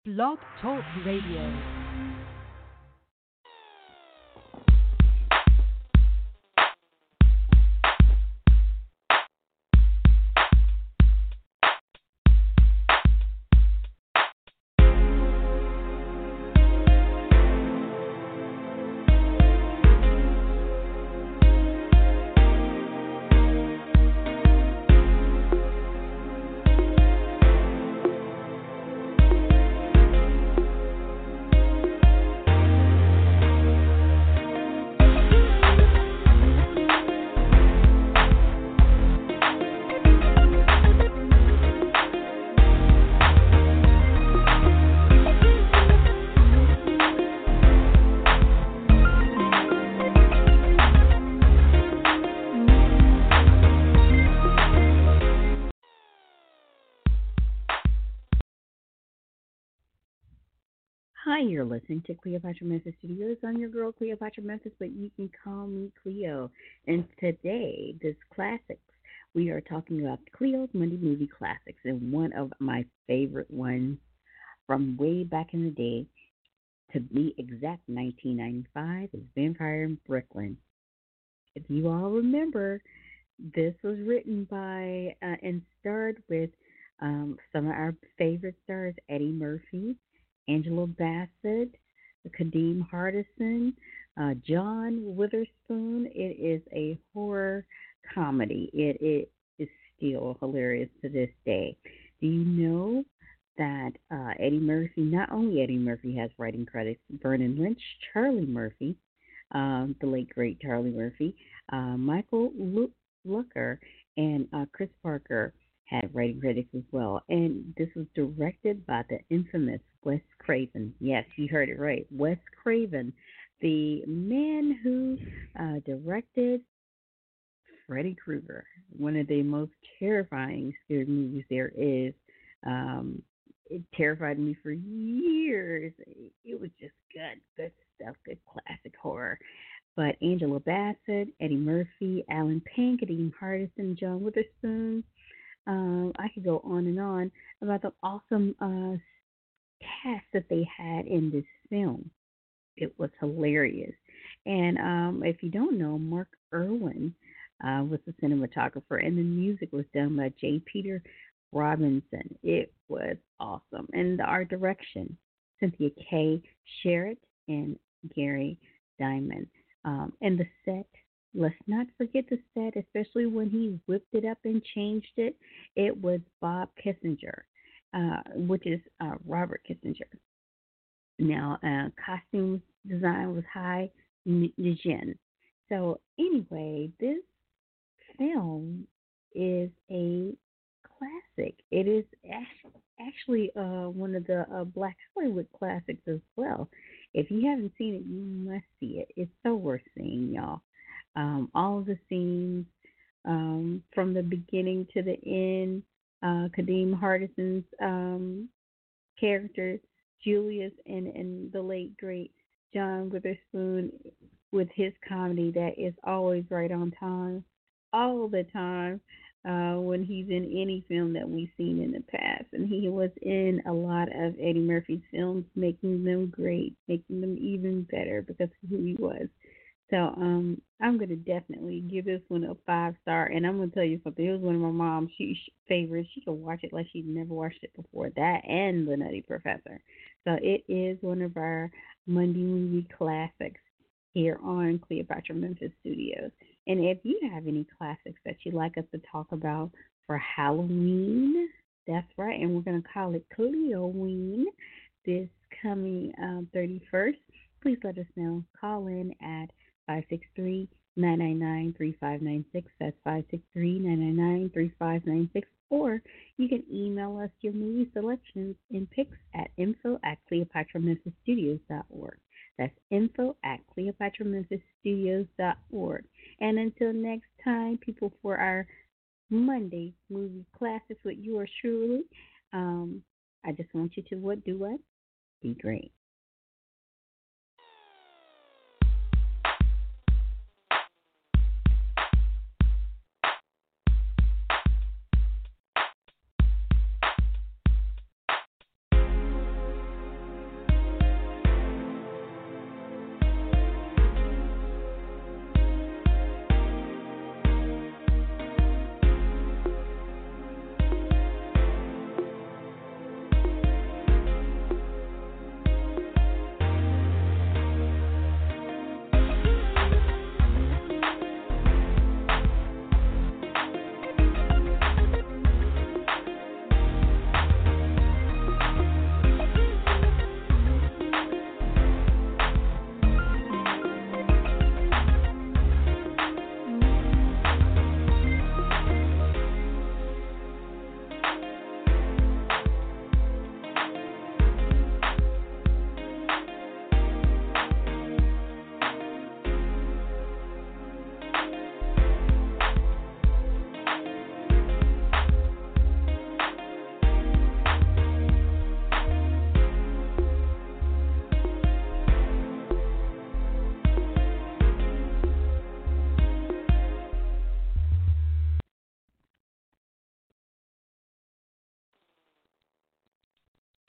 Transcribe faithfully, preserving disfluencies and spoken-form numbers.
Blog Talk Radio. Hi, you're listening to Cleopatra Memphis Studios. I'm your girl, Cleopatra Memphis, but you can call me Cleo. And today, this classics, we are talking about Cleo's Monday Movie Classics, and one of my favorite ones from way back in the day, to be exact, nineteen ninety-five, is Vampire in Brooklyn. If you all remember, this was written by uh, and starred with um, some of our favorite stars: Eddie Murphy, Angela Bassett, Kadeem Hardison, uh, John Witherspoon. It is a horror comedy. It, it is still hilarious to this day. Do you know that uh, Eddie Murphy, not only Eddie Murphy has writing credits, Vernon Lynch, Charlie Murphy, um, the late great Charlie Murphy, uh, Michael Lu- Looker, and uh, Chris Parker had writing credits as well. And this was directed by the infamous Wes Craven. Yes, you heard it right. Wes Craven, the man who uh, directed Freddy Krueger, one of the most terrifying scary movies there is. Um, it terrified me for years. It was just good, good stuff, good classic horror. But Angela Bassett, Eddie Murphy, Alan Payne, Kadeem Hardison, John Witherspoon, um, I could go on and on about the awesome uh, cast that they had in this film. It was hilarious. And um, if you don't know, Mark Irwin uh, was the cinematographer, and the music was done by J. Peter Robinson. It was awesome. And the art direction, Cynthia K. Sherritt and Gary Diamond. Um, and the set, let's not forget the set, especially when he whipped it up and changed it. It was Bob Kissinger, uh, which is uh, Robert Kissinger. Now, uh, costume design was high Nijin. So, anyway, this film is a classic. It is actually uh, one of the uh, Black Hollywood classics as well. If you haven't seen it, you must see it. It's so worth seeing, y'all. Um, all of the scenes um, from the beginning to the end, uh, Kadeem Hardison's um, characters, Julius and, and the late great John Witherspoon with his comedy that is always right on time, all the time. Uh, when he's in any film that we've seen in the past, and he was in a lot of Eddie Murphy's films, making them great, making them even better because of who he was. So um, I'm gonna definitely give this one a five star, and I'm gonna tell you something. It was one of my mom's she, she, favorites. She could watch it like she'd never watched it before. That and The Nutty Professor. So it is one of our Monday movie classics here on Cleopatra Memphis Studios. And if you have any classics that you'd like us to talk about for Halloween, that's right, and we're gonna call it Cleoween this coming um, thirty-first. Please let us know. Call in at five six three, nine nine nine, three five nine six. That's five six three, nine nine nine, three five nine six. Or you can email us your movie selections and picks at info at cleopatra memphis studios dot org. That's info at cleopatra memphis studios dot org. And until next time, people, for our Monday movie classics with yours truly, um, I just want you to what do what? Be great.